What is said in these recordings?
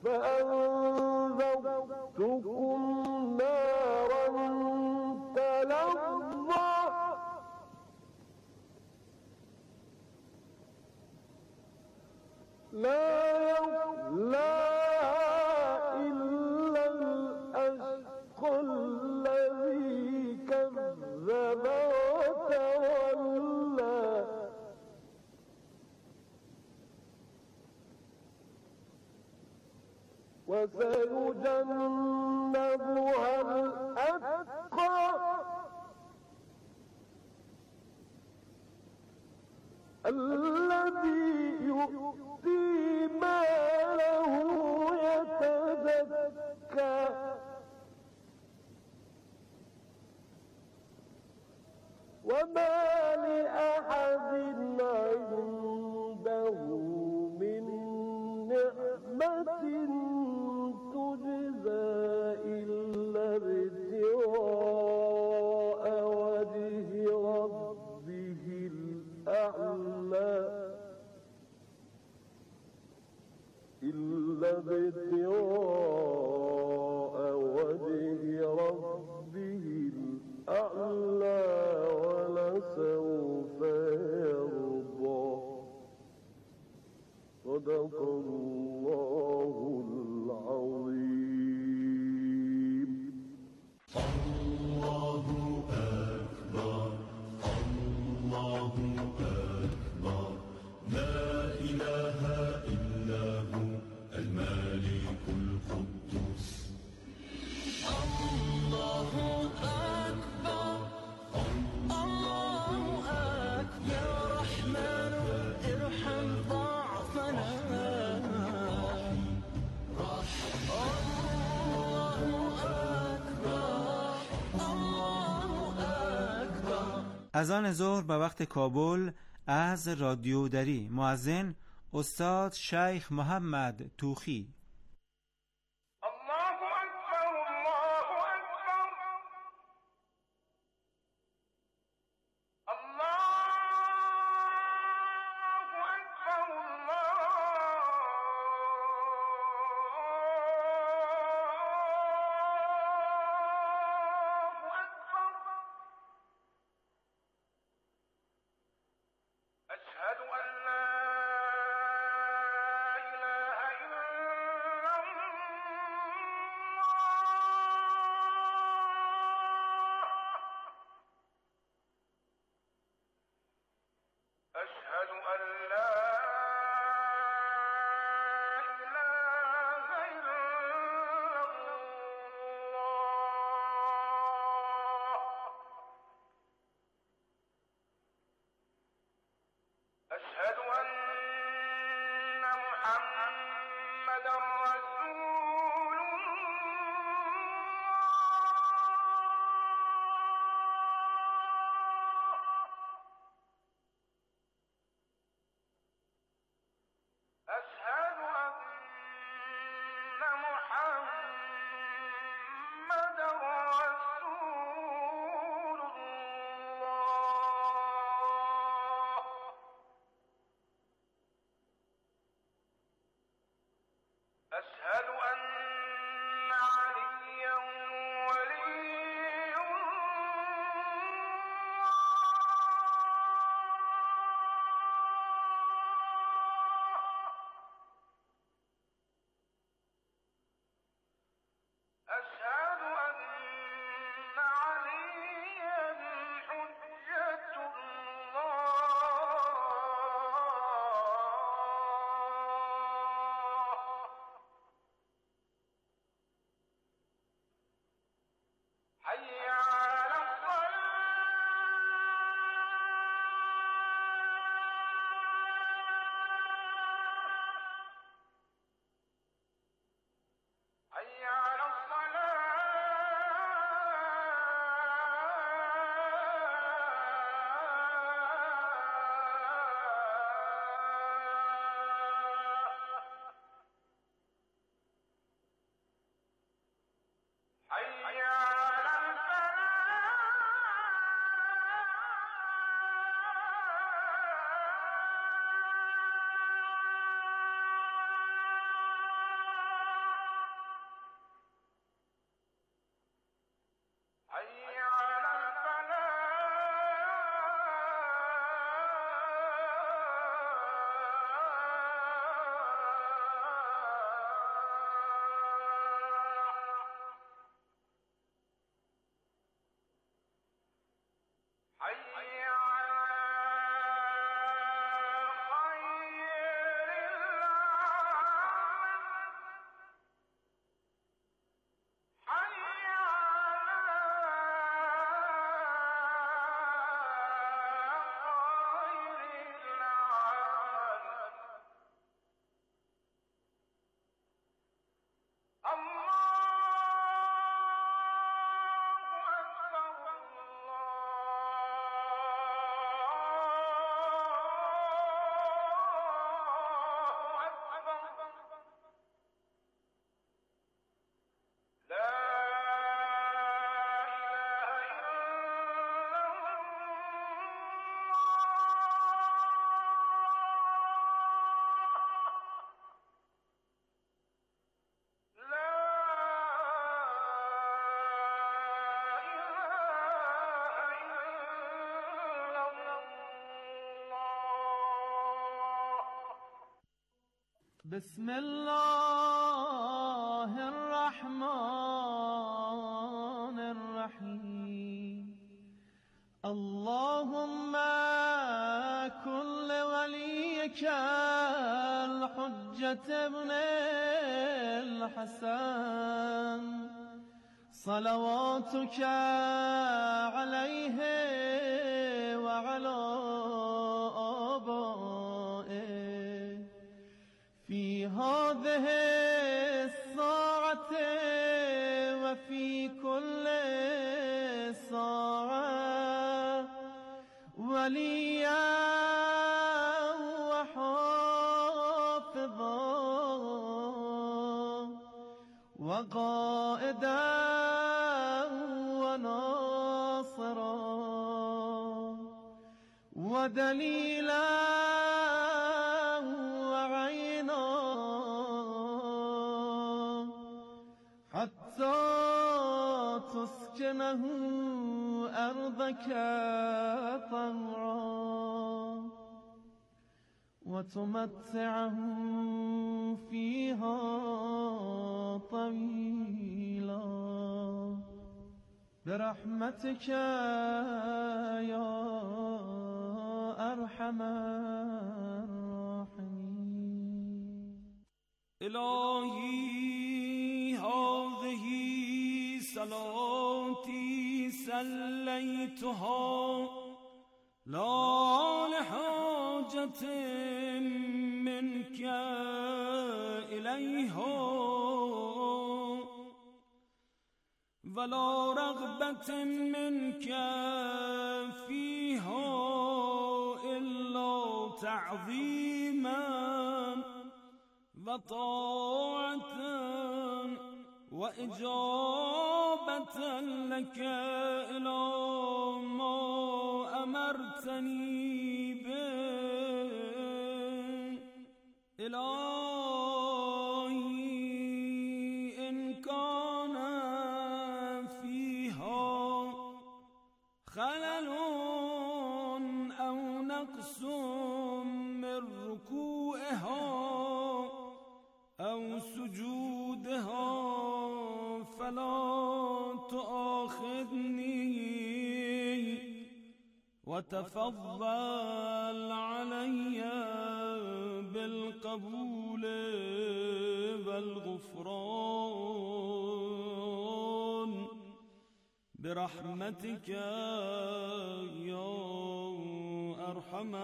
فأنذرتكم نارا تلظى لا يصلاها إلا الأشقى الذي كذب وتولى وسيجنبها الأتقى الذي يؤتي ماله يتزكى وما لأحد عنده من نعمة تجزى إلا ابتغاء وجه ربه الأعلى إلا ابتغاء وجه ربه الأعلى ولسوف يرضى. صدق الله العظيم. الله أكبر الله أكبر لا إله إلا هو الملك القدوس. الله أكبر الله أكبر يا رحمن ارحم ضعفنا. اذان ظهر به وقت کابل از رادیو دری. مؤذن استاد شیخ محمد توخی. بسم الله الرحمن الرحیم. اللهم كن لوليك الحجة ابن الحسن صلواتك عليه وعلى آبائه في هذه الساعة وفي كل ساعة وليا وحافظا وقائدا وناصرا ودليلا وعينا حتى تسكنه أرضك طوعا وتمتعه فيها طويلا برحمتك يا أرحم الراحمين. إلهي هذه صلاتي صليتها لا لحاجة منك إليها ولا رغبة منك فيها إلا تعظيما وطاعة وإجابة لك إلى ما أمرتني به. إلهي إن كان فيها خلل أو نقص من ركوعها أو سجودها فلا تؤاخذني وتفضل علي بالقبول والغفران برحمتك يا أرحم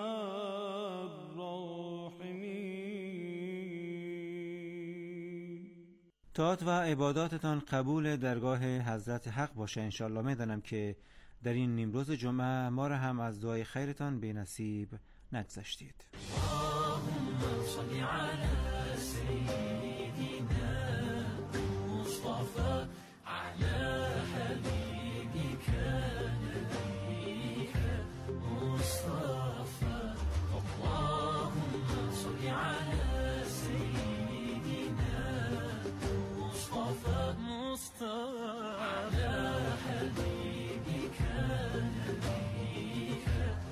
الراحمين. طاعت و عباداتتان قبول درگاه حضرت حق باشه انشالله. میدانم که در این نیمروز جمعه ما را هم از دعای خیرتان به نصیب نگذاشتید. اللهم صل على سيدنا مصطفى على حبيبك نبيك مصطفى. اللهم صل على سيدنا مصطفى على حبيبك نبيك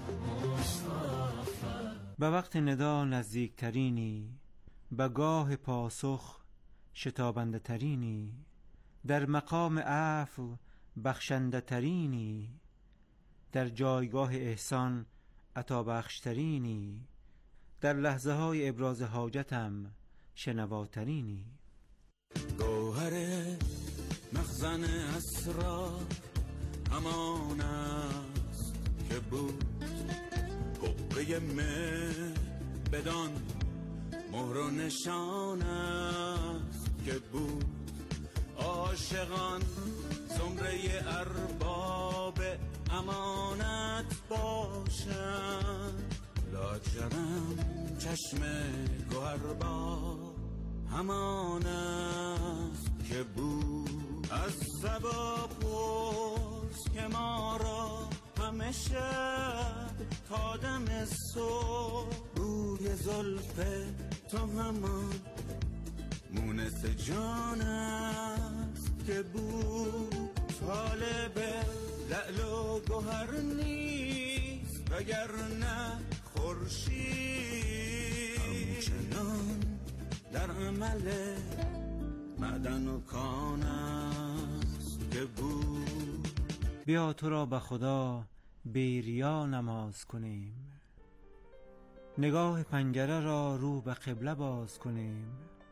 مصطفى. به وقت ندا نزدیکترینی، به گاه پاسخ شتابنده ترینی، در مقام عفو بخشنده ترینی، در جایگاه احسان عطا بخشترینی، در لحظه های ابراز حاجتم شنواترینی. گوهر مخزن اسرار همان است که بود، حقه مه بدان مهر و نشان است که بود. عاشقان زمره ارباب امانت باشند، لاجرم چشم گوهربار همان است که بود. از صبا پرس که ما را همیشه تا دم صبح روی زلف تو همان مونس جان است که بود. طالب لعل و گوهر نیست وگرنه خورشید همچنان معمل معدن و کان است که بود. بیا تو را به خدا بیریا نماز کنیم، نگاه پنجره را رو به قبله باز کنیم.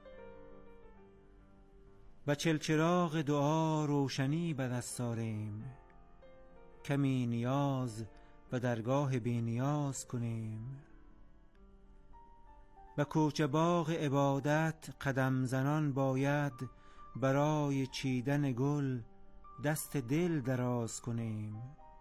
و چلچراغ دعا روشنی به دست آریم، کمی نیاز به درگاه بی نیاز کنیم. و کوچه باغ عبادت قدم زنان باید، برای چیدن گل دست دل دراز کنیم.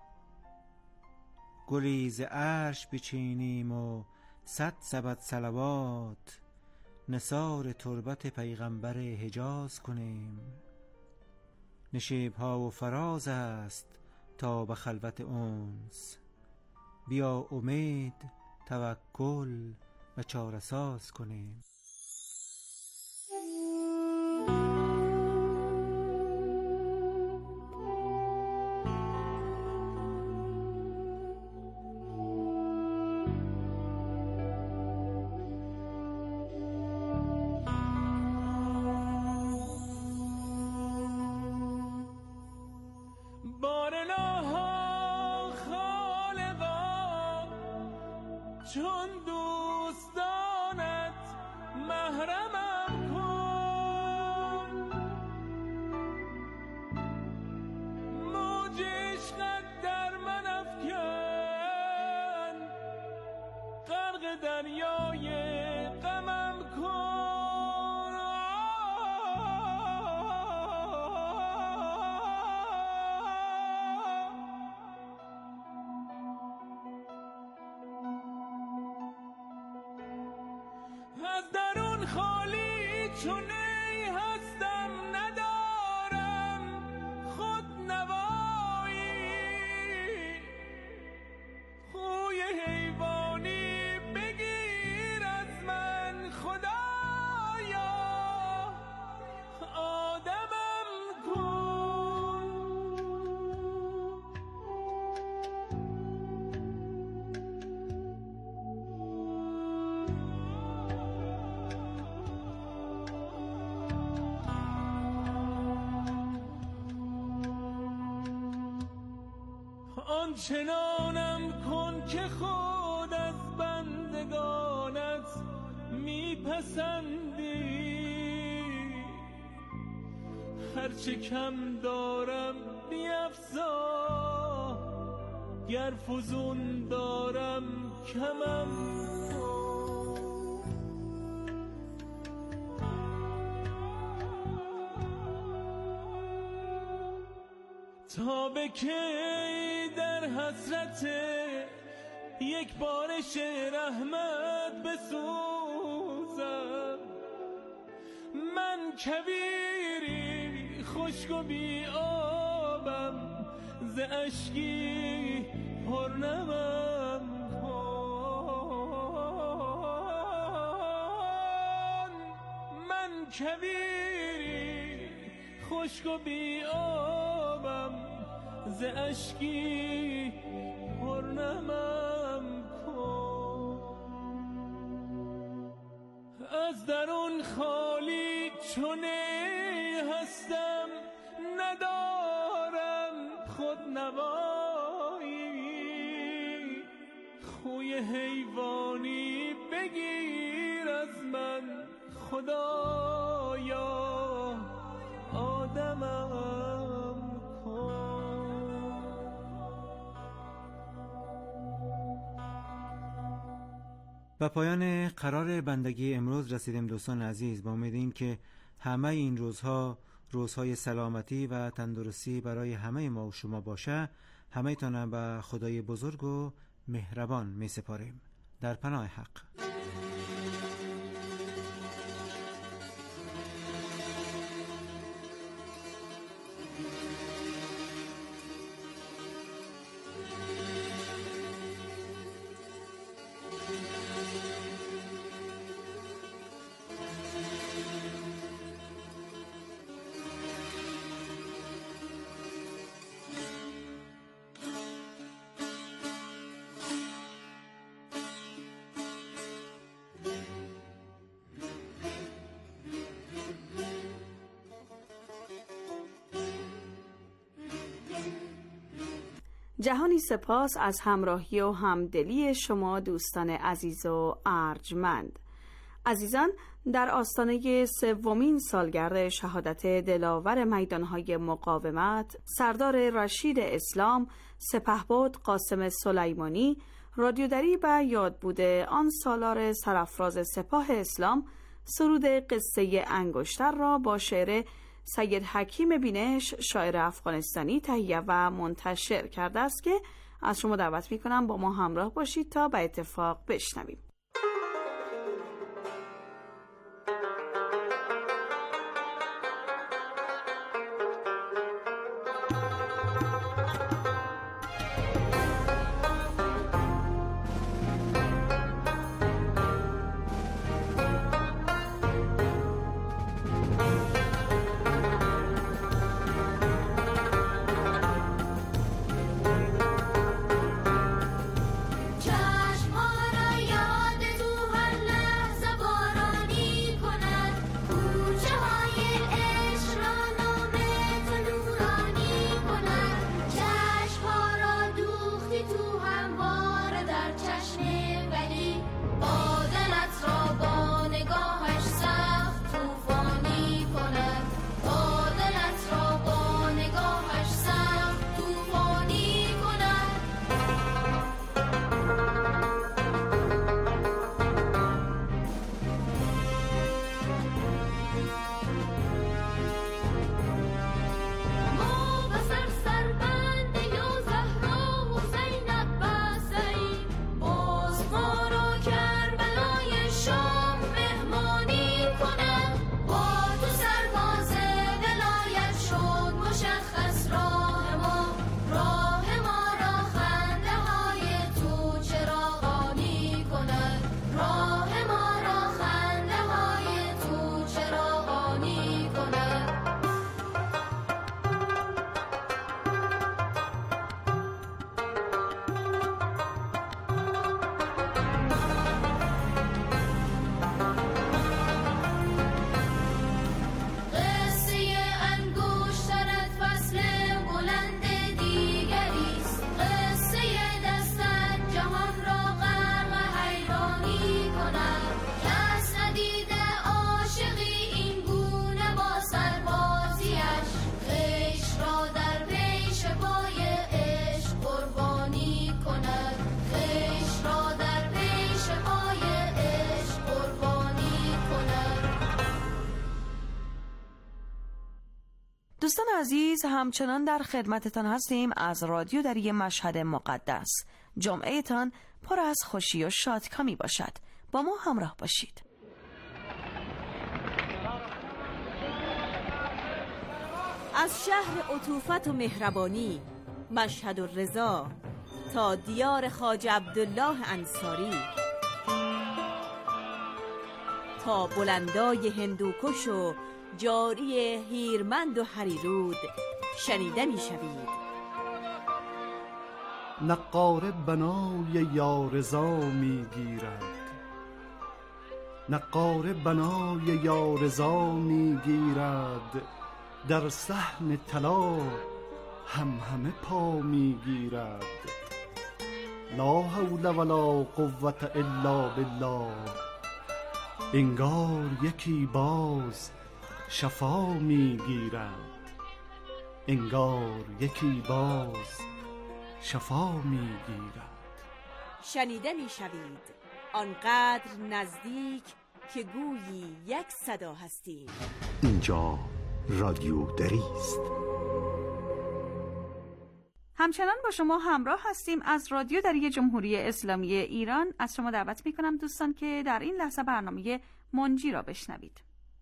گلی ز عرش بچینیم و 100 سبد صلوات، نثار تربت پیغمبر حجاز کنیم. نشیب‌ها و فراز است تا به خلوت انس، بیا امید توکل و چاره ساز کنیم. چون دوستانت محرمم کن، موج عشقت در من افکن، غرق دریای غمم کن. از درون خالی چون ای هستم، ندارم خود نوایی. خوی حیوانی بگیر از من خدایا، آدمم کن. آنچنانم کن که خود از بندگانت میپسندی، هرچه کم دارم بیفزا، گر فزون دارم کمم کن. تا به کی در حسرت یک بارش رحمت بسوزم؟ من کویری خشک و بی آبم، ز اشکی پرنمم کن. من کویری خشک و بی آبم، ز اشکی پرنمم کن. از درون خالی چون ای هستم، ندارم خود نوایی. خوی حیوانی بگیر از من خدایا، آدمم کن. و پایان قرار بندگی امروز رسیدیم دوستان عزیز. با امید این که همه این روزها روزهای سلامتی و تندرستی برای همه ما و شما باشه. همه تانه به خدای بزرگ و مهربان می سپاریم. در پناه حق. جهانی سپاس از همراهی و همدلی شما دوستان عزیز و ارجمند. عزیزان، در آستانه سومین سالگرد شهادت دلاور میدانهای مقاومت سردار رشید اسلام سپهبد قاسم سلیمانی، رادیودری به یادبود آن سالار سرافراز سپاه اسلام سرود قصه انگشتر را با شعر سید حکیم بینش شاعر افغانستانی تهیه و منتشر کرده است که از شما دعوت می‌کنم با ما همراه باشید تا به اتفاق بشنویم. دوستان عزیز، همچنان در خدمتتان هستیم از رادیو دری مشهد مقدس. جمعه تان پر از خوشی و شادکامی باشد. با ما همراه باشید. از شهر عطوفت و مهربانی مشهد و رضا تا دیار خواجه عبدالله انصاری، تا بلندای هندوکش و جاری هیرمند و هریرود شنیده می شوید. نقاره بنای یارضا می گیرد، نقاره بنای یارضا می گیرد، در صحن طلا همه پا می گیرد. لا حول ولا قوة الا بالله، انگار یکی باز شفا می گیرد، انگار یکی باز شفا می گیرد. شنیده می شوید آنقدر نزدیک که گویی یک صدا هستیم. اینجا رادیو دری است. همچنان با شما همراه هستیم از رادیو دری جمهوری اسلامی ایران. از شما دعوت می کنم دوستان که در این لحظه برنامه منجی را بشنوید.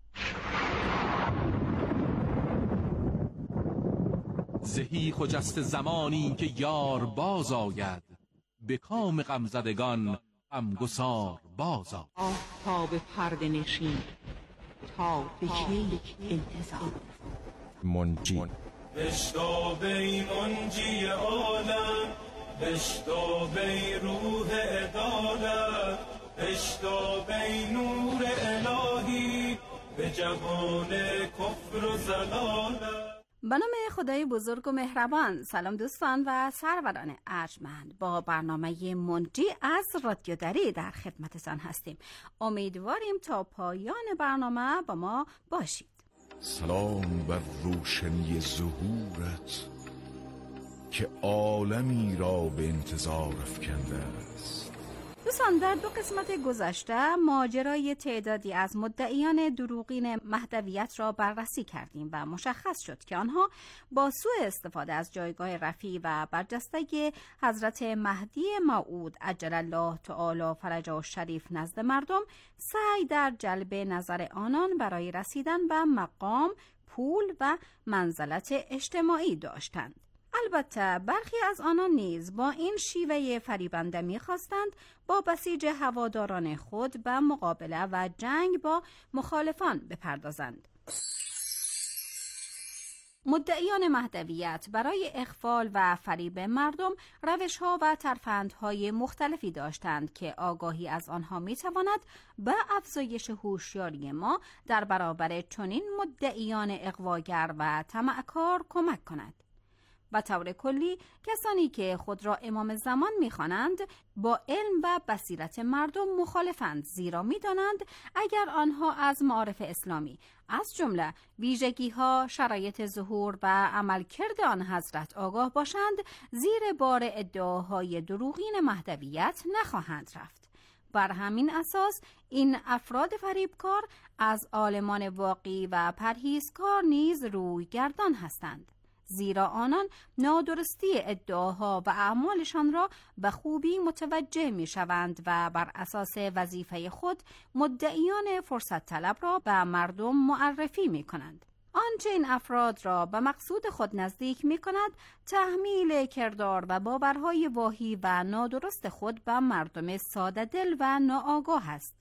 زهی خجست زمانی که یار باز آید، به کام غمزدگان غمگسار باز آید. آفتاب پرده نشین تا به کی انتظار. منجی بشتاب ای منجی عالم، بشتاب ای روح عدالت، بشتاب ای نور الهی به جهان کفر و ضلالت. به نام خدای بزرگ و مهربان. سلام دوستان و سروران ارجمند، با برنامه منجی از رادیو دری در خدمتتان هستیم. امیدواریم تا پایان برنامه با ما باشید. سلام بر روشنی ظهورت که عالمی را به انتظار افکنده است. دوستان، در 2 قسمت گذشته ماجرای تعدادی از مدعیان دروغین مهدویت را بررسی کردیم و مشخص شد که آنها با سوء استفاده از جایگاه رفیع و برجسته حضرت مهدی موعود عجل الله تعالی فرجه الشریف نزد مردم سعی در جلب نظر آنان برای رسیدن به مقام، پول و منزلت اجتماعی داشتند. البته برخی از آنان نیز با این شیوه فریبنده می‌خواستند با بسیج هواداران خود به مقابله و جنگ با مخالفان بپردازند. مدعیان مهدویت برای اغفال و فریب مردم روش‌ها و ترفندهای مختلفی داشتند که آگاهی از آنها می‌تواند به افزایش هوشیاری ما در برابر چنین مدعیان اغواگر و طمعکار کمک کند. به طور کلی کسانی که خود را امام زمان می‌خوانند با علم و بصیرت مردم مخالفند، زیرا می‌دانند اگر آنها از معارف اسلامی از جمله ویژگی‌ها، شرایط ظهور و عملکرد آن حضرت آگاه باشند، زیر بار ادعاهای دروغین مهدویت نخواهند رفت. بر همین اساس این افراد فریبکار از عالمان واقعی و پرهیزکار نیز روی گردان هستند، زیرا آنان نادرستی ادعاها و اعمالشان را به خوبی متوجه می شوند و بر اساس وظیفه خود مدعیان فرصت طلب را به مردم معرفی می کنند. آنچه این افراد را به مقصود خود نزدیک می کند تحمیل کردار و باورهای واهی و نادرست خود به مردم ساده دل و ناآگاه است.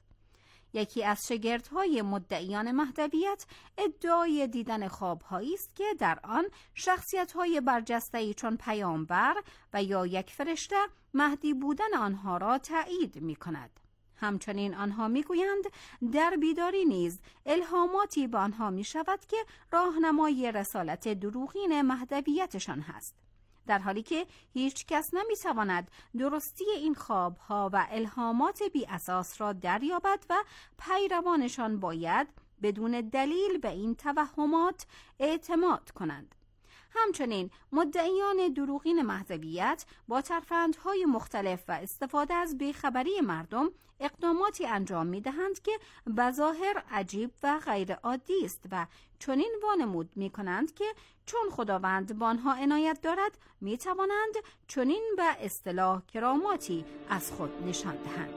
یکی از شگردهای مدعیان مهدویت ادعای دیدن خوابهایی است که در آن شخصیت‌های برجسته‌ای چون پیامبر و یا یک فرشته مهدی بودن آنها را تایید می‌کند. همچنین آنها می‌گویند در بیداری نیز الهاماتی به آنها می‌شود که راهنمای رسالت دروغین مهدویتشان هست، در حالی که هیچ کس نمی‌تواند درستی این خوابها و الهامات بی اساس را دریابد و پیروانشان باید بدون دلیل به این توهمات اعتماد کنند. همچنین مدعیان دروغین مهدویت با ترفندهای مختلف و استفاده از بیخبری مردم اقداماتی انجام می‌دهند که بظاهر عجیب و غیر عادی است و چنین وانمود می‌کنند که چون خداوند با آنها عنایت دارد می‌توانند چنین به اصطلاح کراماتی از خود نشان دهند.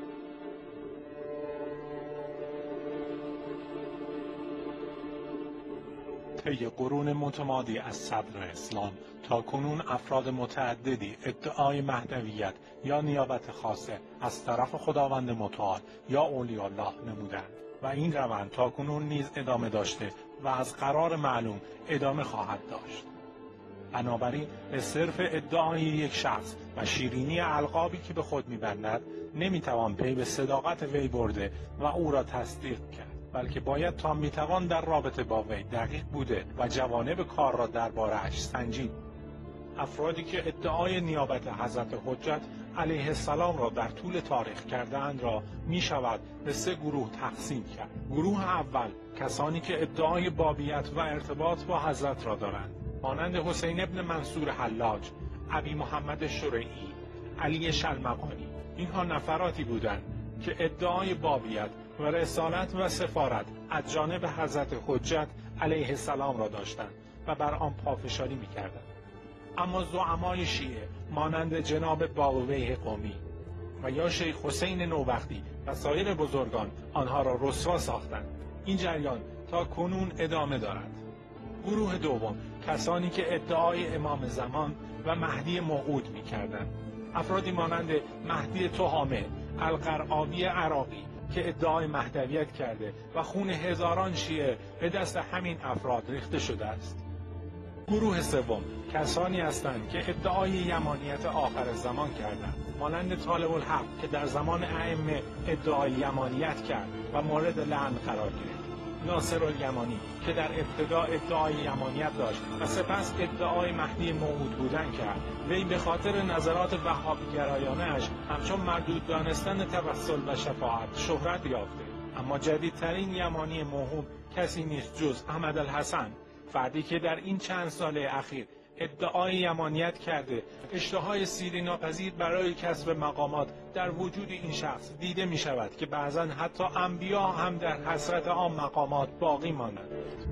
طی قرون متمادی از صدر اسلام تا کنون افراد متعددی ادعای مهدویت یا نیابت خاصه از طرف خداوند متعال یا اولیاء الله نمودند و این روند تا کنون نیز ادامه داشته و از قرار معلوم ادامه خواهد داشت. بنابراین به صرف ادعای یک شخص و شیرینی القابی که به خود می‌بندد نمی‌توان پی به صداقت وی برده و او را تصدیق کرد، بلکه باید تا میتوان در رابطه با وی دقیق بوده و جوانب کار را درباره‌اش سنجید. افرادی که ادعای نیابت حضرت حجت علیه السلام را در طول تاریخ کردند را می شود به 3 گروه تقسیم کرد. گروه اول کسانی که ادعای بابیت و ارتباط با حضرت را دارند، مانند حسین ابن منصور حلاج، ابی محمد شریعی، علی شلمقانی. اینها نفراتی بودند که ادعای بابیت و رسالت و سفارت از جانب حضرت حجت علیه السلام را داشتند و بر آن پافشاری می‌کردند. اما زعمای شیعه مانند جناب باقویه قمی و یا شیخ حسین نوبختی و سایر بزرگان آنها را رسوا ساختند. این جریان تا کنون ادامه دارد. گروه دوم کسانی که ادعای امام زمان و مهدی موعود می‌کردند، افرادی مانند مهدی تهامه، القرآوی عراقی که ادعای مهدویت کرده و خون هزاران شیعه به دست همین افراد ریخته شده است. گروه سوم کسانی هستند که ادعای یمانیت آخر زمان کردند، مانند طالب الحق که در زمان ائمه ادعای یمانیت کرد و مورد لعن قرار گرفت. ناصر الیمانی که در ابتدا ادعای یمانیت داشت و سپس ادعای مهدی موعود بودن کرد. وی به خاطر نظرات وهابی‌گرایانه‌اش همچون مردود دانستن توسل و شفاعت شهرت یافته. اما جدیدترین یمانی موهوم کسی نیست جز احمد الحسن، فردی که در این چند سال اخیر ادعای یمانیت کرده. اشتهای سیری ناپذیر برای کسب مقامات در وجود این شخص دیده می شود که بعضا حتی انبیا هم در حسرت آن مقامات باقی مانند.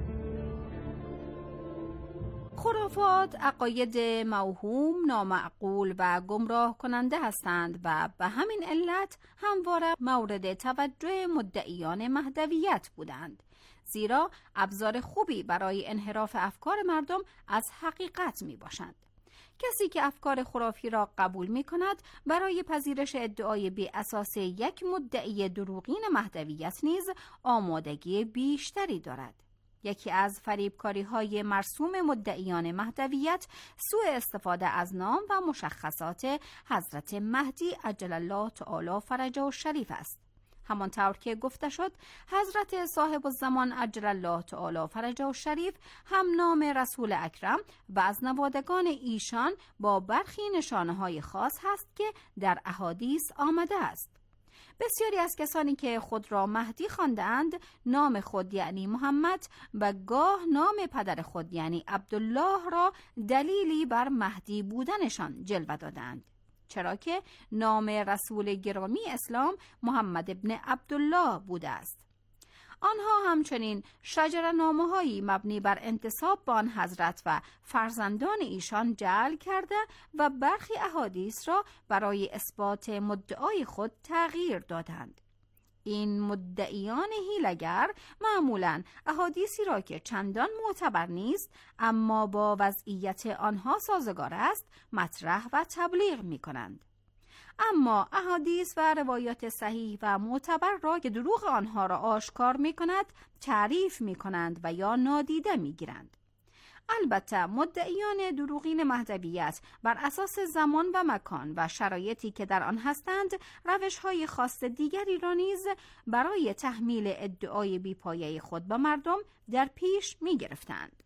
خرافات عقاید موهوم، نامعقول و گمراه کننده هستند و به همین علت همواره مورد توجه مدعیان مهدویت بودند، زیرا ابزار خوبی برای انحراف افکار مردم از حقیقت می باشند. کسی که افکار خرافی را قبول می کند برای پذیرش ادعای بی اساس یک مدعی دروغین مهدویت نیز آمادگی بیشتری دارد. یکی از فریبکاری‌های مرسوم مدعیان مهدویت سوء استفاده از نام و مشخصات حضرت مهدی عجل الله تعالی فرجه الشریف است. همانطور که گفته شد، حضرت صاحب الزمان عجل الله تعالی فرجه الشریف هم نام رسول اکرم و از نوادگان ایشان با برخی نشانه‌های خاص هست که در احادیث آمده است. بسیاری از کسانی که خود را مهدی خواندند نام خود یعنی محمد و گاه نام پدر خود یعنی عبدالله را دلیلی بر مهدی بودنشان جلوه دادند، چرا که نام رسول گرامی اسلام محمد ابن عبدالله بوده است. آنها همچنین شجره‌نامه‌هایی مبنی بر انتساب به آن حضرت و فرزندان ایشان جعل کرده و برخی احادیث را برای اثبات مدعای خود تغییر دادند. این مدعیان حیله‌گر معمولاً احادیثی را که چندان معتبر نیست اما با وضعیت آنها سازگار است مطرح و تبلیغ می‌کنند. اما احادیث و روایات صحیح و معتبر را که دروغ آنها را آشکار می کند تعریف می کنند و یا نادیده می گیرند. البته مدعیان دروغین مهدویت بر اساس زمان و مکان و شرایطی که در آن هستند روش‌های خاص دیگری را نیز برای تحمیل ادعای بی‌پایه خود به مردم در پیش می گرفتند.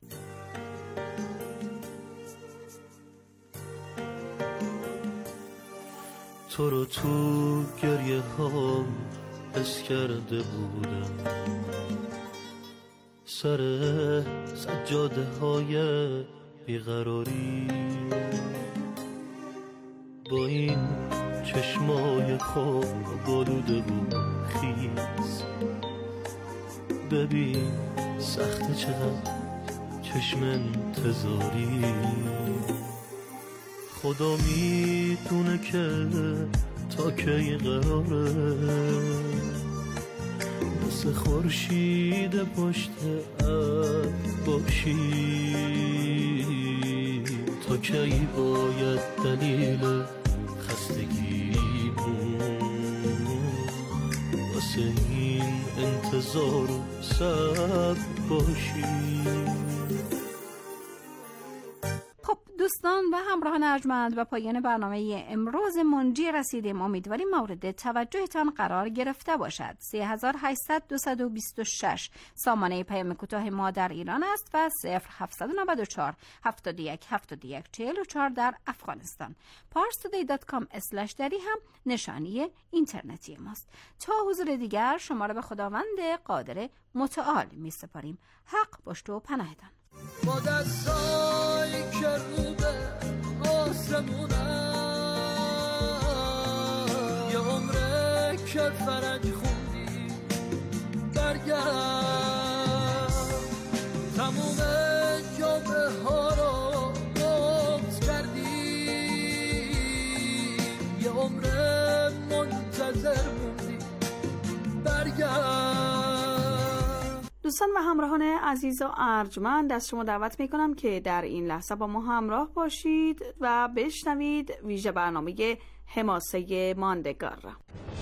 تو رو تو گریه ها حس کرده بودم، سر سجاده های بیقراری با این چشمای خواب آلوده بود خیز. ببین سخت چقدر چشم انتظاری، خدا میدونه که تا کی قراره مثل خورشید پشت ابر باشی، تا کی باید دلیل خستگیمون واسه این انتظار و صبر باشی. دوستان و همراهان ارجمند، و پایان برنامه امروز منجی رسیدیم. امیدواریم مورد توجهتان قرار گرفته باشد. 3800 سامانه پیام کوتاه ما در ایران است و 0794 71 71 44 در افغانستان. parstoday.com/dari هم نشانی اینترنتی ماست. تا حضور دیگر شما را به خداوند قادر متعال می سپاریم. حق پشت و پناهتان. با دستای که رو به آسمونم یه عمره که فرنگ خوندی برگرد، تموم جامعه ها رو نمز کردی، یه عمره منتظر موندی برگرد. دوستان و همراهان عزیز و ارجمند، از شما دعوت میکنم که در این لحظه با ما همراه باشید و بشنوید ویژه برنامه حماسه ماندگار را.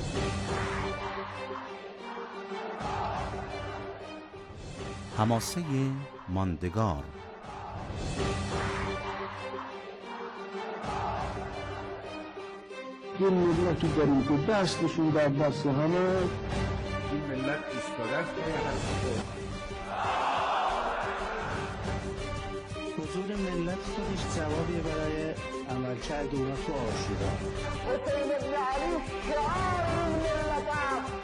حماسه ماندگار. یه ملتی داریم که دستشون در دست همه این ملت ایستاده است برای حرف خود. حضور ملت خودش جوابیه برای عملکرد اونا تو عاشورا. حسین ابن علی شعار این ملت است.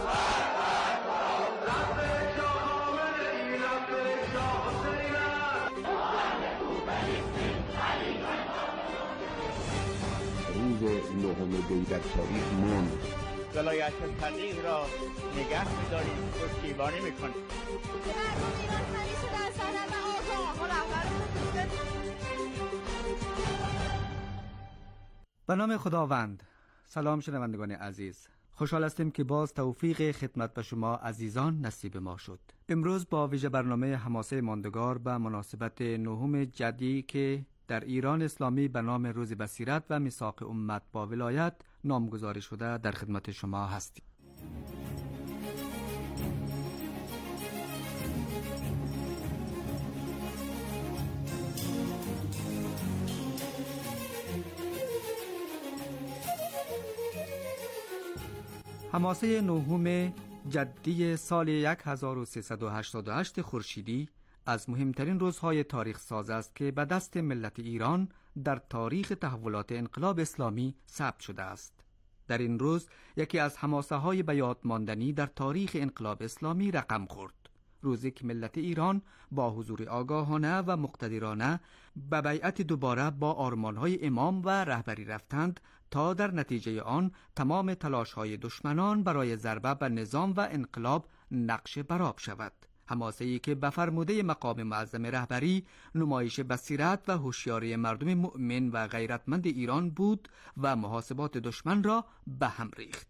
روز 9 دی در تاریخ ماند. ولایت فقیه را نگه می‌داریم، پشتیبانی می‌کنیم. مردم ایران همیشه در صدر و آگاه و رهبران به نام خداوند. سلام شنوندگان عزیز، خوشحال هستیم که باز توفیق خدمت به شما عزیزان نصیب ما شد. امروز با ویژه برنامه حماسه ماندگار به مناسبت 9 جدی که در ایران اسلامی به نام روز بصیرت و میثاق امت با ولایت نامگذاری شده در خدمت شما هستیم. حماسه 9 جدی سال 1388 خورشیدی از مهمترین روزهای تاریخ ساز است که به دست ملت ایران در تاریخ تحولات انقلاب اسلامی ثبت شده است. در این روز یکی از حماسه های به یاد ماندنی در تاریخ انقلاب اسلامی رقم خورد. روزی که ملت ایران با حضور آگاهانه و مقتدرانه به بیعت دوباره با آرمانهای امام و رهبری رفتند تا در نتیجه آن تمام تلاش‌های دشمنان برای ضربه به نظام و انقلاب نقش برآب شود. حماسه‌ای که به فرموده مقام معظم رهبری نمایش بصیرت و هوشیاری مردم مؤمن و غیرتمند ایران بود و محاسبات دشمن را به هم ریخت.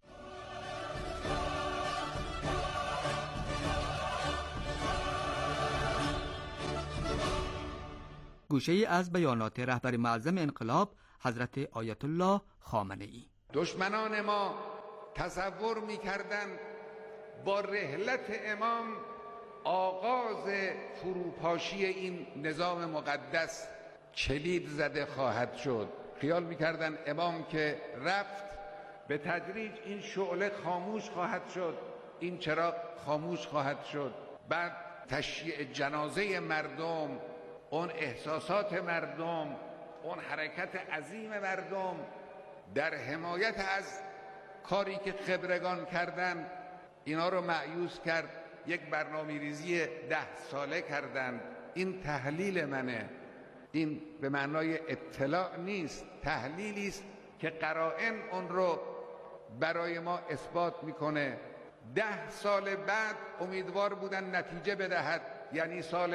گوشه‌ای از بیانات رهبر معظم انقلاب حضرت آیت الله خامنه‌ای. دشمنان ما تصور می‌کردند با رحلت امام آغاز فروپاشی این نظام مقدس کلید زده خواهد شد. خیال می‌کردند امام که رفت به تدریج این شعله خاموش خواهد شد، این چراغ خاموش خواهد شد. بعد تشییع جنازه مردم، اون احساسات مردم، اون حرکت عظیم مردم در حمایت از کاری که خبرگان کردن، اینا رو مأیوس کرد. یک برنامه ریزی 10 ساله کردند. این تحلیل منه، این به معنای اطلاع نیست، تحلیلی است که قرائن اون رو برای ما اثبات میکنه. 10 سال بعد امیدوار بودن نتیجه بدهد، یعنی سال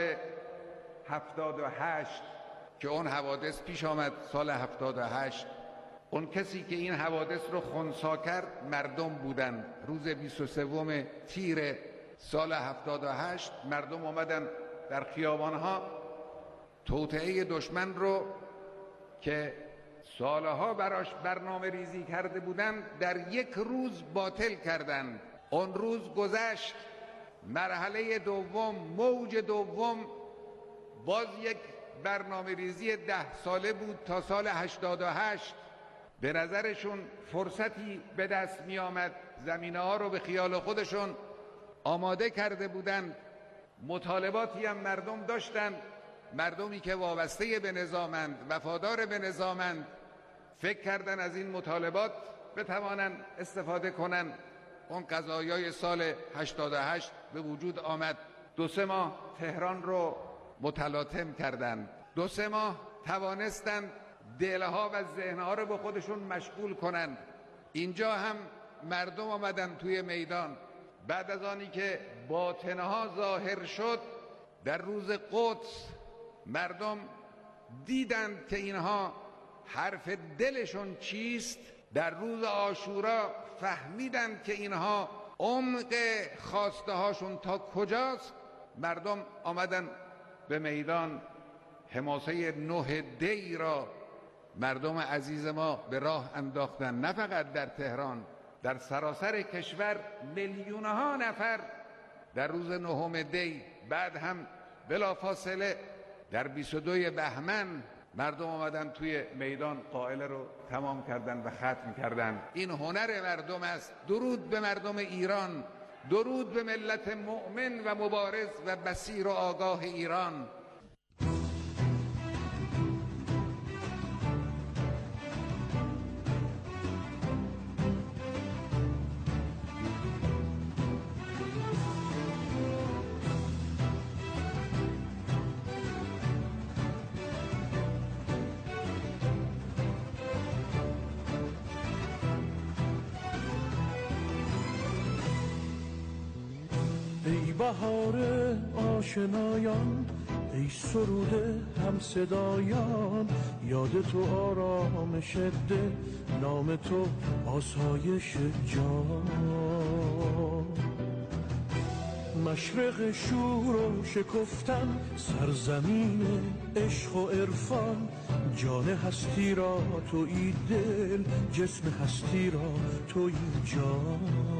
78 که اون حوادث پیش آمد. سال 78 اون کسی که این حوادث رو خنثی کرد مردم بودن. روز 23 تیر سال 78 مردم آمدن در خیابانها توطئه دشمن رو که سالها براش برنامه ریزی کرده بودن در یک روز باطل کردند. اون روز گذشت. مرحله دوم، موج دوم، باز یک برنامه ریزی 10 ساله بود تا سال 88. به نظرشون فرصتی به دست می آمد، زمینه ها رو به خیال خودشون آماده کرده بودند. مطالباتی هم مردم داشتند، مردمی که وابسته به نظامند، وفادار به نظامند، فکر کردن از این مطالبات بتوانند استفاده کنند. اون قضایای سال 88 به وجود آمد. 2-3 ماه تهران رو متلاطم کردند. 2-3 ماه توانستند دلها و ذهنها رو به خودشون مشغول کنند. اینجا هم مردم آمدن توی میدان. بعد از آنی که باطنها ظاهر شد در روز قدس، مردم دیدند که اینها حرف دلشون چیست. در روز عاشورا فهمیدند که اینها عمق خواسته هاشون تا کجاست. مردم آمدن به میدان. حماسه 9 دی را مردم عزیز ما به راه انداختن، نه فقط در تهران، در سراسر کشور میلیون‌ها نفر در روز 9 دی. بعد هم بلافاصله در 22 بهمن مردم آمدن توی میدان، قائله رو تمام کردن و ختم کردن. این هنر مردم است. درود به مردم ایران، درود به ملت مؤمن و مبارز و بصیر و آگاه ایران. ای بهار آشنایان، ای سرود همصدایان، یاد تو آرامش دل، نام تو آسایش جان. مشرق شور و شکفتن، سرزمین عشق و عرفان، جان هستی را تویی دل، جسم هستی را تویی جان.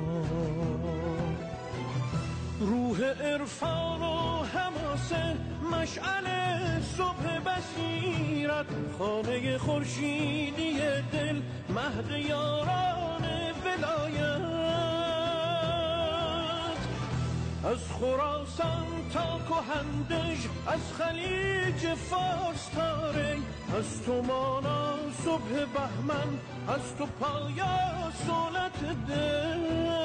روح عرفان و حماسه، مشعل صبح بصیرت، خانه خورشیدی دل، مهد یاران ولایت. از خراسان تا کهندژ، از خلیج فارس تا ری، از تو مانا صبح بهمن، از تو پایا سولت دل.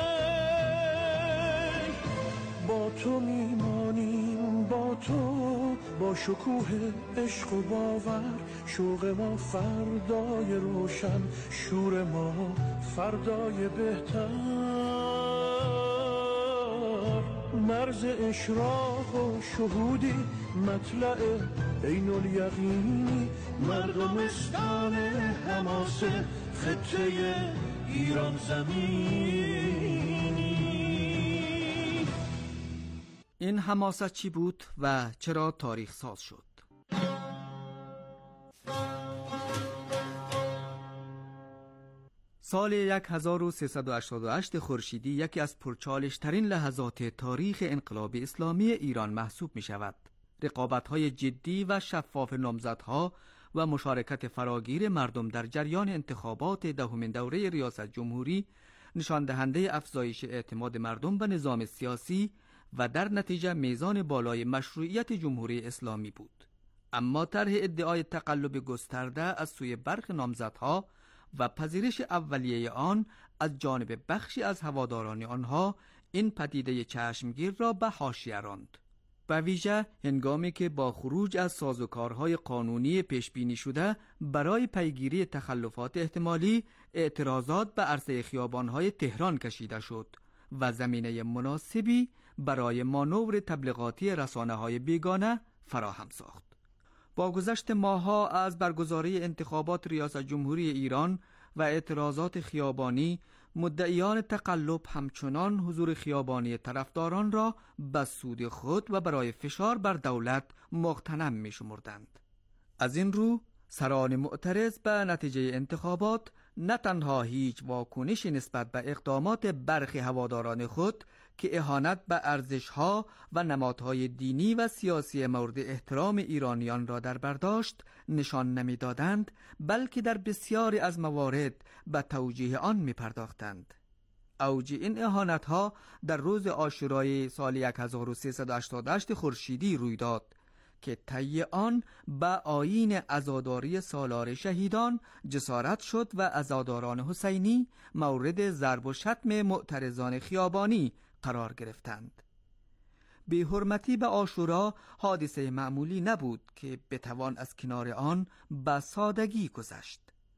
با تو میمانیم، با تو، با شکوه عشق و باور، شوق ما فردای روشن، شور ما فردای بهتر. مرز اشراق و شهودی، مطلع عین الیقینی، مردمستان حماسه، خطه ایران زمینی. این حماست چی بود و چرا تاریخ ساز شد؟ سال 1388 خورشیدی یکی از پرچالش ترین لحظات تاریخ انقلاب اسلامی ایران محسوب می شود. رقابت‌های جدی و شفاف نامزدها و مشارکت فراگیر مردم در جریان انتخابات دهمین دوره ریاست جمهوری نشان دهنده افزایش اعتماد مردم به نظام سیاسی و در نتیجه میزان بالای مشروعیت جمهوری اسلامی بود. اما طرح ادعای تقلب گسترده از سوی برخی نامزدها و پذیرش اولیه آن از جانب بخشی از هواداران آنها این پدیده چشمگیر را به حاشیه راند. به ویژه هنگامی که با خروج از سازوکارهای قانونی پیشبینی شده برای پیگیری تخلفات احتمالی، اعتراضات به عرصه خیابانهای تهران کشیده شد و زمینه مناسبی برای مانور تبلیغاتی رسانه‌های بیگانه فراهم ساخت. با گذشت ماه‌ها از برگزاری انتخابات ریاست جمهوری ایران و اعتراضات خیابانی، مدعیان تقلب همچنان حضور خیابانی طرفداران را به سود خود و برای فشار بر دولت مغتنم می‌شمردند. از این رو سران معترض به نتیجه انتخابات نه تنها هیچ واکنشی نسبت به اقدامات برخی هواداران خود که اهانت به ارزش‌ها و نمادهای دینی و سیاسی مورد احترام ایرانیان را در برداشت نشان نمی‌دادند، بلکه در بسیاری از موارد به توجیه آن می‌پرداختند. اوج این اهانت‌ها در روز عاشورای سال 1388 خورشیدی روی داد که طی آن به آیین عزاداری سالار شهیدان جسارت شد و عزاداران حسینی مورد ضرب و شتم معترضان خیابانی قرار گرفتند. بی حرمتی به عاشورا حادثه معمولی نبود که بتوان از کنار آن به سادگی گذشت.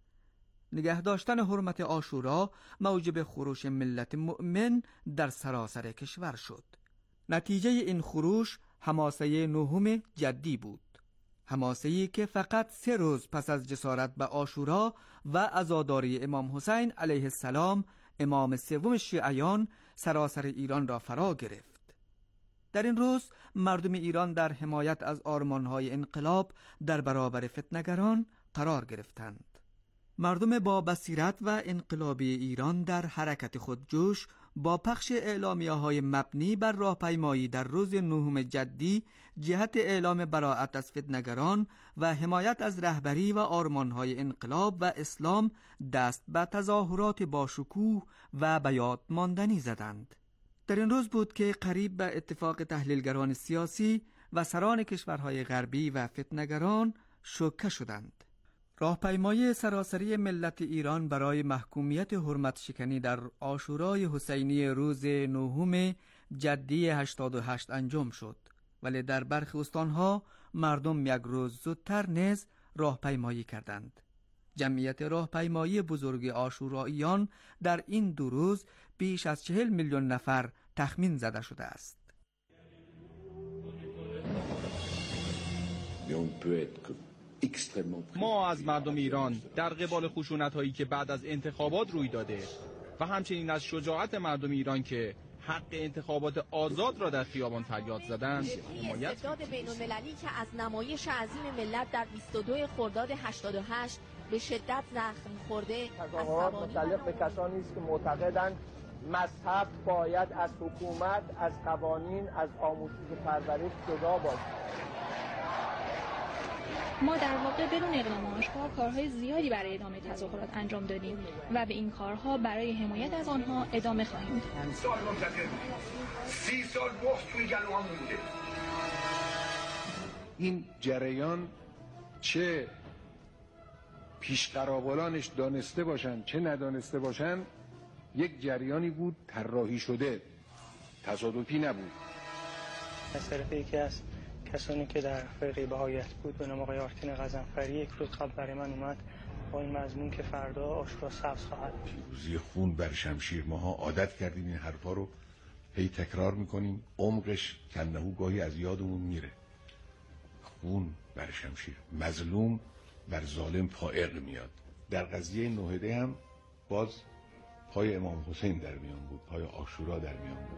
نگه داشتن حرمت عاشورا موجب خروش ملت مؤمن در سراسر کشور شد. نتیجه این خروش حماسه نهم جدی بود. حماسه‌ای که فقط 3 روز پس از جسارت به عاشورا و عزاداری امام حسین علیه السلام، امام سوم شیعیان، سراسر ایران را فرا گرفت. در این روز مردم ایران در حمایت از آرمان‌های انقلاب در برابر فتنه‌گران قرار گرفتند. مردم با بصیرت و انقلابی ایران در حرکت خودجوش با پخش اعلامیه‌های مبنی بر راهپیمایی در روز نهم جدی جهت اعلام براءت از فتنه‌گران و حمایت از رهبری و آرمان‌های انقلاب و اسلام دست به تظاهرات با شکوه و به یاد ماندنی زدند. در این روز بود که قریب به اتفاق تحلیلگران سیاسی و سران کشورهای غربی و فتنه‌گران شوکه شدند. راهپیمایی سراسری ملت ایران برای محکومیت حرمت شکنی در عاشورای حسینی روز 9 جدی 88 انجام شد، ولی در برخی استانها مردم یک روز زودتر نیز راهپیمایی کردند. جمعیت راهپیمایی بزرگ عاشوراییان در این 2 روز بیش از 40 میلیون نفر تخمین زده شده است. ما از مردم ایران در قبال خشونت‌هایی که بعد از انتخابات روی داده و همچنین از شجاعت مردم ایران که حق انتخابات آزاد را در خیابان فریاد زدند حمایت استعداد بین‌المللی که از نمایش عظیم ملت در 22 خرداد 88 به شدت زخم خورده تظاهرات متعلق به کسانی است که معتقدند مذهب باید از حکومت، از قوانین، از آموزش و پرورش جدا باشد. ما در واقع بدون اقدام آشکار کارهای زیادی برای ادامه تظاهرات انجام دادیم و به این کارها برای حمایت از آنها ادامه خواهیم داد. 30 سال بغض توی گلوها مونده. این جریان چه پیشقراولانش دانسته باشن چه ندانسته باشن یک جریانی بود طراحی شده، تصادفی نبود. از طرف یکی از کسانی که در فرقه بهایت بود به نام آقای آرتین غضنفری یک روز قبل برای من اومد با این مضمون که فردا عاشورا سبز خواهد بود. پیروزی خون بر شمشیر، ماها عادت کردیم این حرفا رو هی تکرار میکنیم، عمقش کنهو گاهی از یادمون میره. خون بر شمشیر، مظلوم بر ظالم پائق میاد. در قضیه نوهده هم باز پای امام حسین در میان بود، پای عاشورا در میان بود.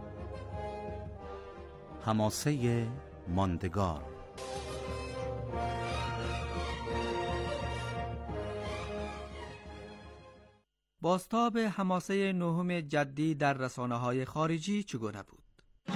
حماسه ماندگار. بازتاب حماسه 9 جدی در رسانه‌های خارجی چگونه بود؟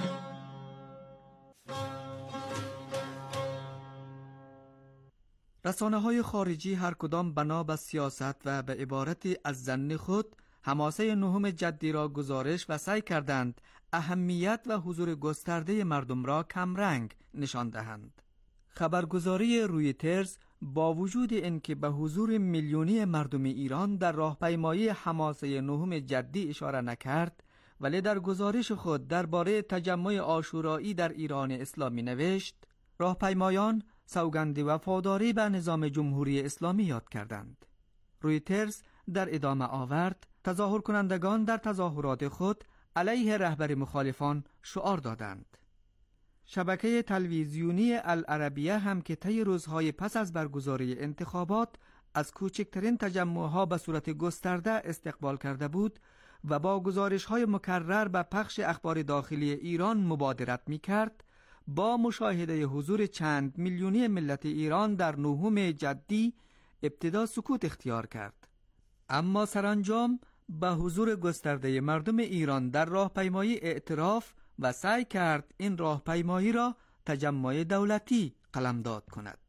رسانه‌های خارجی هر کدام بنا به سیاست و به عبارتی از ظن خود حماسه 9 جدی را گزارش و سعی کردند اهمیت و حضور گسترده مردم را کمرنگ نشان دهند. خبرگزاری رویترز با وجود اینکه به حضور میلیونی مردم ایران در راهپیمایی حماسه 9 جدی اشاره نکرد، ولی در گزارش خود درباره تجمع عاشورایی در ایران اسلامی نوشت: راهپیمایان سوگند وفاداری به نظام جمهوری اسلامی یاد کردند. رویترز در ادامه آورد: تظاهر کنندگان در تظاهرات خود علیه رهبر مخالفان شعار دادند. شبکه تلویزیونی العربیه هم که طی روزهای پس از برگزاری انتخابات از کوچکترین تجمعها به صورت گسترده استقبال کرده بود و با گزارش‌های مکرر به پخش اخبار داخلی ایران مبادرت می‌کرد، با مشاهده حضور چند میلیونی ملت ایران در 9 جدی ابتدا سکوت اختیار کرد، اما سرانجام به حضور گسترده مردم ایران در راهپیمایی اعتراف و سعی کرد این راهپیمایی را تجمع دولتی قلمداد کند.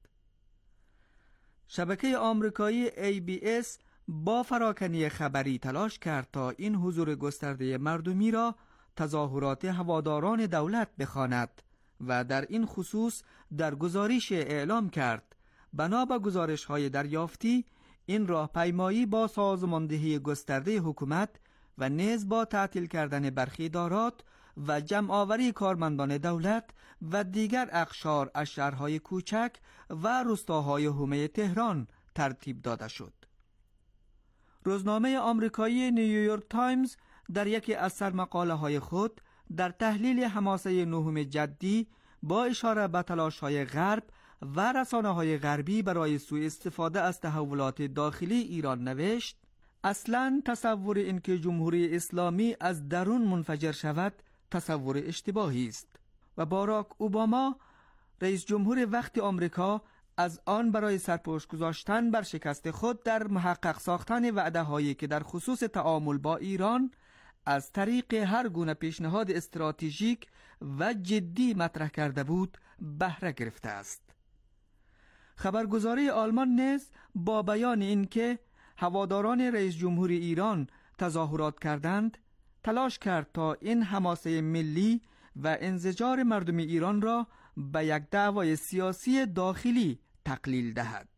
شبکه آمریکایی ABS با فراکنی خبری تلاش کرد تا این حضور گسترده مردمی را تظاهرات هواداران دولت بخواند و در این خصوص در گزارش اعلام کرد بنا به گزارش‌های دریافتی این راهپیمایی با سازماندهی گسترده حکومت و نیز با تعطیل کردن برخی ادارات و جمع‌آوری کارمندان دولت و دیگر اقشار از شهرهای کوچک و روستاهای حومه تهران ترتیب داده شد. روزنامه آمریکایی نیویورک تایمز در یکی از سرمقاله‌های خود در تحلیل حماسه 9 جدی با اشاره به تلاش‌های غرب و رسانه‌های غربی برای سوء استفاده از تحولات داخلی ایران نوشت: اصلاً تصور اینکه جمهوری اسلامی از درون منفجر شود تصور اشتباهی است و باراک اوباما رئیس جمهور وقت آمریکا از آن برای سرپوش گذاشتن بر شکست خود در محقق ساختن وعده‌هایی که در خصوص تعامل با ایران از طریق هر گونه پیشنهاد استراتژیک و جدی مطرح کرده بود بهره گرفته است. خبرگزاری آلمان نیز با بیان اینکه هواداران رئیس جمهور ایران تظاهرات کردند، تلاش کرد تا این حماسه ملی و انزجار مردم ایران را به یک دعوای سیاسی داخلی تقلیل دهد.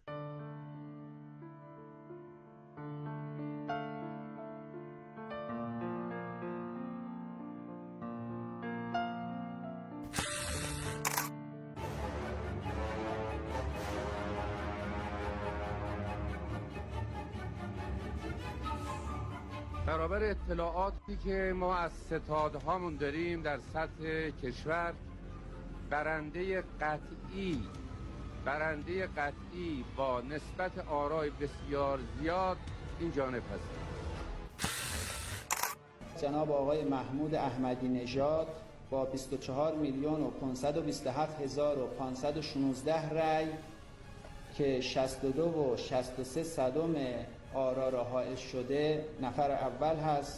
برابر اطلاعاتی که ما از ستادهامون داریم در سطح کشور، برنده قطعی با نسبت آرای بسیار زیاد این جانب هست. جناب آقای محمود احمدی نژاد با 24,527,516 رای که 62.63% آرا را حائز شده نفر اول هست.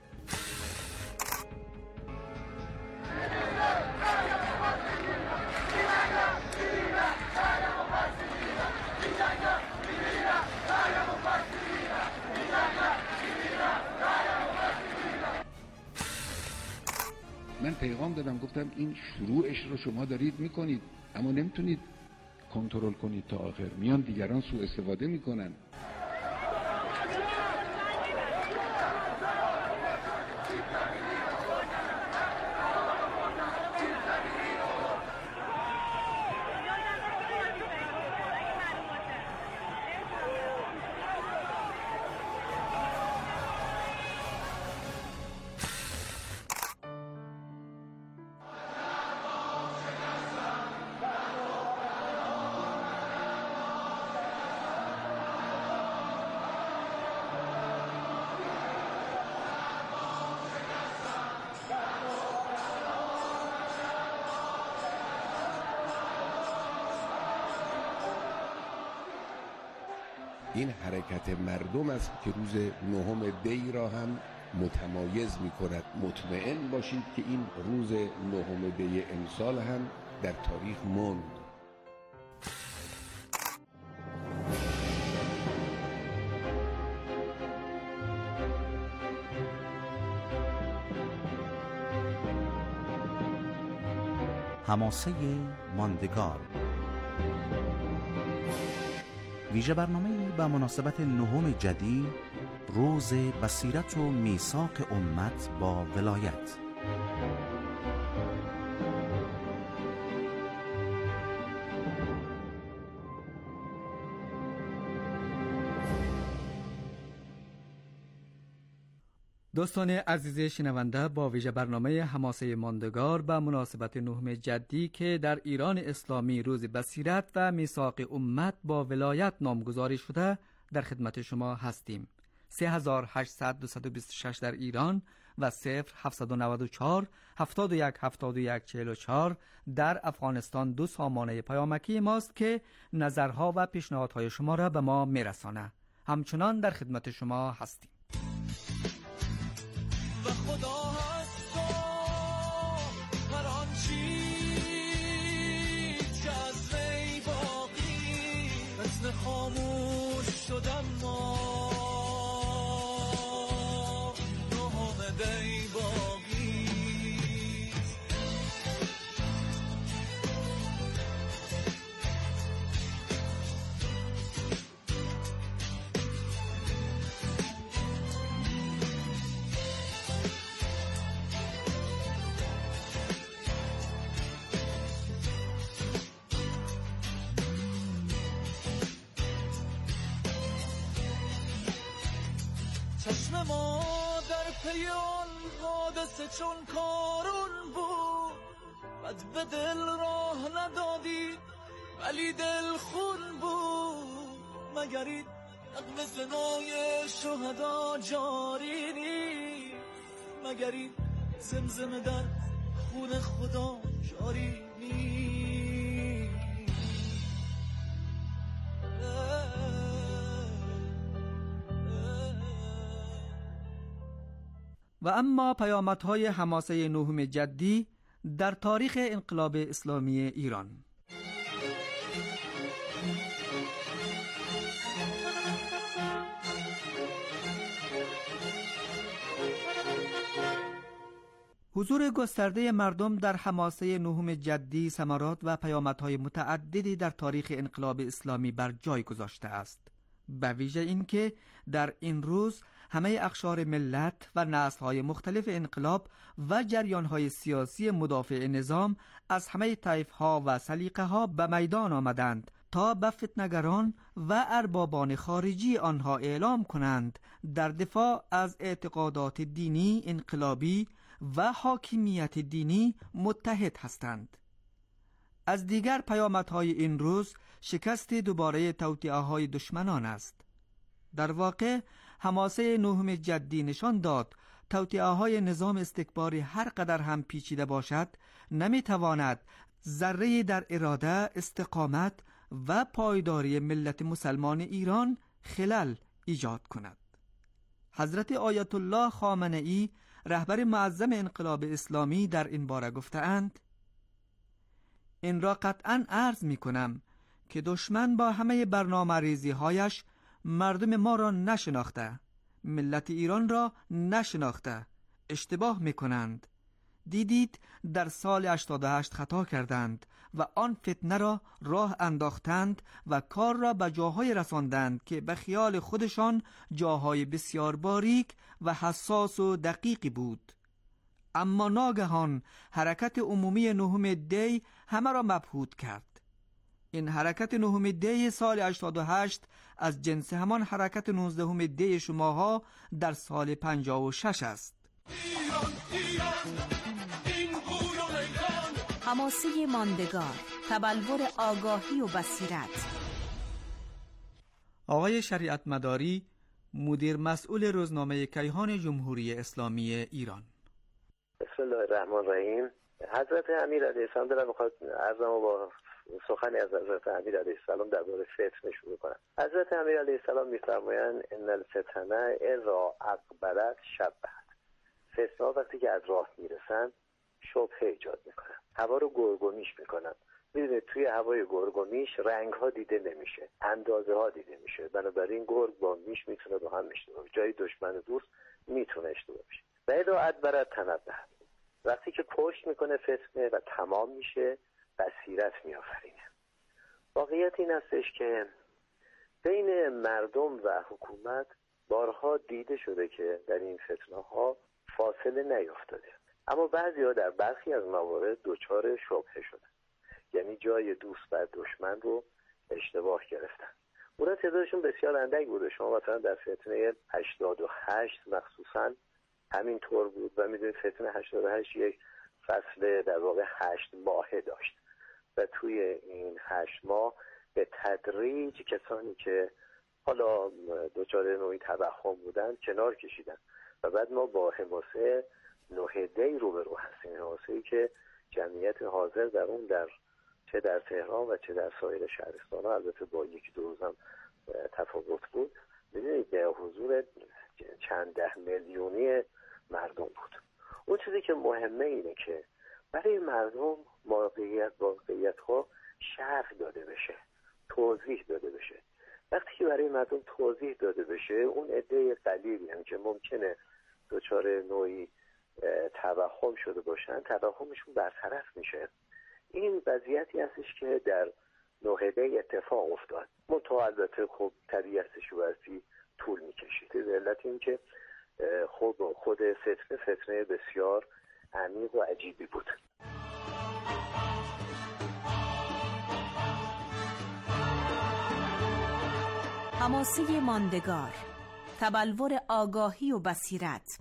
من پیغام دادم، گفتم این شروعش رو شما دارید میکنید اما نمیتونید کنترل کنید تا آخر، میان دیگران سوء استفاده میکنن. این حرکت مردم است که روز 9 دی را هم متمایز می کند. مطمئن باشید که این روز 9 دی امسال هم در تاریخ ماند. حماسه ماندگار، ویژه برنامه‌ای به مناسبت 9 جدی، روز بصیرت و میثاق امت با ولایت. دوستان عزیز شنونده، با ویژه برنامه حماسه ماندگار به مناسبت 9 جدی که در ایران اسلامی روز بصیرت و میثاق امت با ولایت نامگذاری شده در خدمت شما هستیم. 3800 در ایران و 0794 71 71 44 در افغانستان 2 سامانه پیامکی ماست که نظرها و پیشنهادهای شما را به ما میرسانه. همچنان در خدمت شما هستیم. و خدا هست و هر آن چیز که از وی باقی مثل خاموش شدم ما 9 دی باقی. چشم ما در پی آن حادثه چون کارون بود، بد به دل راه ندادی ولی دل خون بود. مگر این نغم زنای شهدا جاری نیست؟ مگر این زمزمه در خون خدا جاری نیست؟ و اما پیامدهای حماسه 9 جدی در تاریخ انقلاب اسلامی ایران. حضور گسترده مردم در حماسه نهم جدی ثمرات و پیامدهای متعددی در تاریخ انقلاب اسلامی بر جای گذاشته است. به ویژه اینکه در این روز همه اقشار ملت و نسل‌های مختلف انقلاب و جریان‌های سیاسی مدافع نظام از همه طیف‌ها و سلیقه‌ها به میدان آمدند تا به فتنه‌گران و اربابان خارجی آنها اعلام کنند در دفاع از اعتقادات دینی انقلابی و حاکمیت دینی متحد هستند. از دیگر پیامدهای این روز شکست دوباره توطئه‌های دشمنان است. در واقع حماسه نهم جدی نشان داد توطئه‌های نظام استکباری هر قدر هم پیچیده باشد نمیتواند ذره‌ای در اراده، استقامت و پایداری ملت مسلمان ایران خلل ایجاد کند. حضرت آیت الله خامنه‌ای رهبر معظم انقلاب اسلامی در این باره گفته‌اند: این را قطعاً عرض می‌کنم که دشمن با همه برنامه‌ریزی‌هایش مردم ما را نشناخته، ملت ایران را نشناخته، اشتباه می‌کنند. دیدید در سال 88 خطا کردند و آن فتنه را راه انداختند و کار را به جاهای رساندند که به خیال خودشان جاهای بسیار باریک و حساس و دقیقی بود. اما ناگهان حرکت عمومی نهم دی همه را مبهوت کرد. این حرکت نهم دی سال 88 از جنس همان حرکت 19 دی شماها در سال 56 است. حماسه ماندگار، تبلور آگاهی و بصیرت. آقای شریعت مداری، مدیر مسئول روزنامه کیهان جمهوری اسلامی ایران. بسم الله الرحمن الرحیم. حضرت امیر علیه السلام دارم میخواد عرضمو با سخنی از حضرت امیر علیه السلام درباره فتنه شروع کنم. حضرت امیر علیه السلام میفرمایند ان الفتنه اذا اقبلت شبهت. فتنه وقتی که از راه میرسن شبهه ایجاد میکنن، هوا رو گرگومیش میکنن. میدونید توی هوای گرگومیش رنگ ها دیده نمیشه، اندازه ها دیده میشه، بنابراین گرگ با میش میتونه با هم اشتباه بشه، جای دشمن و دوست میتونه اشتباه بشه. و اذا ادبرت تنبه، وقتی که پشت میکنه فتنه و تمام میشه بصیرت میآفرینه. واقعیت این هستش که بین مردم و حکومت بارها دیده شده که در این فتنه ها فاصله نیفتاده، اما بعضی‌ها در برخی از موارد دچار شبهه شدن، یعنی جای دوست و دشمن رو اشتباه گرفتن. اونا تعدادشون بسیار اندک بوده. شما مثلا در فتنه 88 مخصوصا همین طور بود و میدونید فتنه 88 یک فصل در واقع 8 ماهه داشت و توی این 8 ماه به تدریج کسانی که حالا دچار نوعی توهم بودن کنار کشیدن و بعد ما با حماسه 9 دی روبرو هستیم. حماسه‌ای که جمعیت حاضر در اون چه در تهران و چه در سایر شهرستان‌ها، البته با یک دو روز هم تفاوت بود، می‌دونید به حضور چند ده میلیونی مردم بود. اون چیزی که مهمه اینه که برای مردم واقعیت‌ها شرح داده بشه، توضیح داده بشه. وقتی که برای مردم توضیح داده بشه، اون عده قلیلی هم که ممکنه دچار نوعی توهم شده باشن توهمشون برطرف میشه. این وضعیتی هستش که در 9 دی اتفاق افتاد. منتها البته خب طبیعی هستش وقتی طول میکشید. به علت این که خب خود فتنه بسیار عمیق و عجیبی بود. حماسه ماندگار، تبلور آگاهی و بصیرت.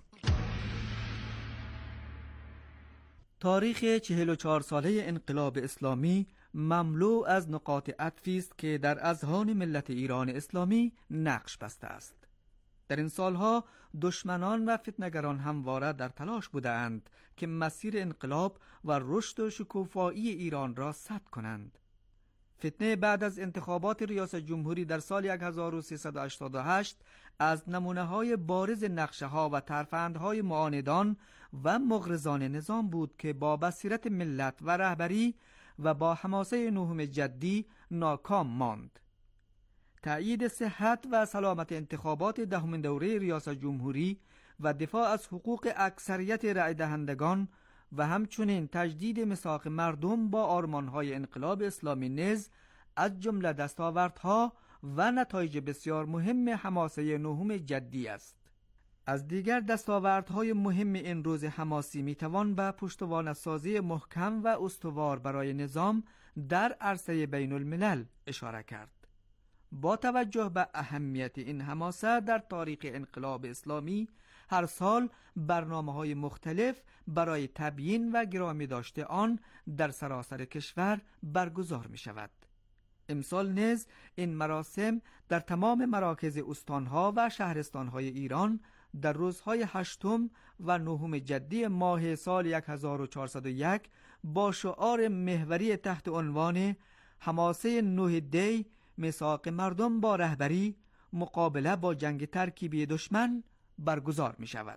تاریخ 44 ساله انقلاب اسلامی مملو از نقاط عطفی است که در اذهان ملت ایران اسلامی نقش بسته است. در این سالها دشمنان و فتنه‌گران همواره در تلاش بودند که مسیر انقلاب و رشد و شکوفایی ایران را سد کنند. فتنه بعد از انتخابات ریاست جمهوری در سال 1388 از نمونه‌های بارز نقشه‌ها و ترفندهای معاندان و مغرضان نظام بود که با بصیرت ملت و رهبری و با حماسه نهم جدی ناکام ماند. تأیید صحت و سلامت انتخابات دهمین دوره ریاست جمهوری و دفاع از حقوق اکثریت رای دهندگان و همچنین تجدید میثاق مردم با آرمانهای انقلاب اسلامی نیز از جمله دستاوردها و نتایج بسیار مهم حماسه نهم جدی است. از دیگر دستاوردهای مهم این روز حماسی میتوان به پشتوانه‌سازی محکم و استوار برای نظام در عرصه بین الملل اشاره کرد. با توجه به اهمیت این حماسه در تاریخ انقلاب اسلامی، هر سال برنامه‌های مختلف برای تبیین و گرامی داشته آن در سراسر کشور برگزار می شود. امسال نیز این مراسم در تمام مراکز استانها و شهرستانهای ایران در روزهای 8 و 9 جدی ماه سال 1401 با شعار محوری تحت عنوان حماسه 9 دی میثاق مردم با رهبری مقابله با جنگ ترکیبی دشمن برگزار می شود.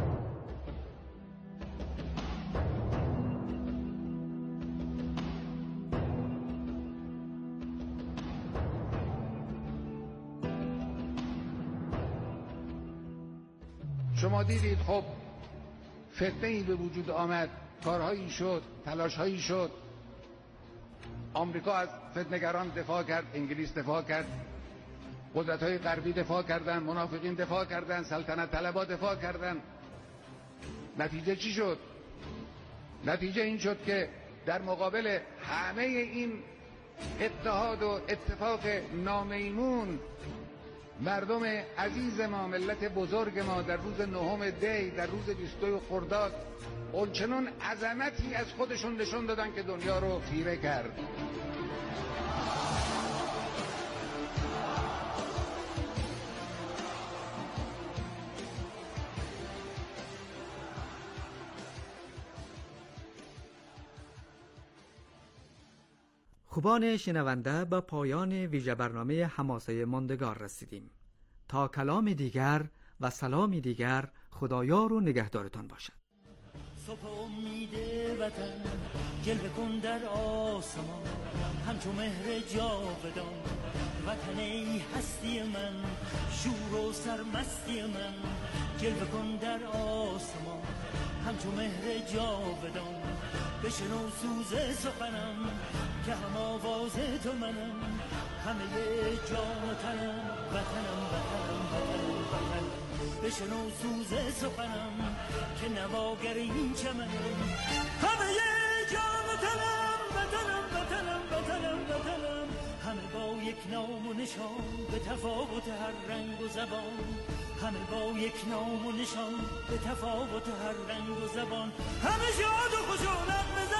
شما دیدید خب فتنه‌ای به وجود آمد، کارهایی شد، تلاشهایی شد. آمریکا از فتنه‌گران دفاع کرد، انگلیس دفاع کرد، قدرت‌های غربی دفاع کردند، منافقین دفاع کردند، سلطنت طلبها دفاع کردند. نتیجه چی شد؟ نتیجه این شد که در مقابل همه این اتحاد و اتفاق نامیمون، مردم عزیز ما، ملت بزرگ ما در روز 9 دی، در روز 22 خرداد اونچنان عظمتی از خودشون نشون دادن که دنیا رو خیره کرد. خوبان شنونده، به پایان ویژه برنامه حماسه ماندگار رسیدیم. تا کلام دیگر و سلامی دیگر، خدایار و نگهدارتان باشد. صبح امید وطن جلوه کن در آسمان، همچو مهر جاودان. وطن ای هستی من، شور و سرمستی من، جلوه کن در آسمان، همچو مهر جاودان. بشنو سوز سخنم که هم آواز تو منم، همه جان و تنم، وطنم وطنم وطنم وطنم. بشنو سوز سخنم که نواگر این چمنم، همه جان و تنم، وطنم وطنم وطنم وطنم. همه با یک نام و نشان، به تفاوت هر رنگ و زبان، همه با یک نام و نشان، به تفاوت هر رنگ و زبان. همه شاد و خوش و نغمه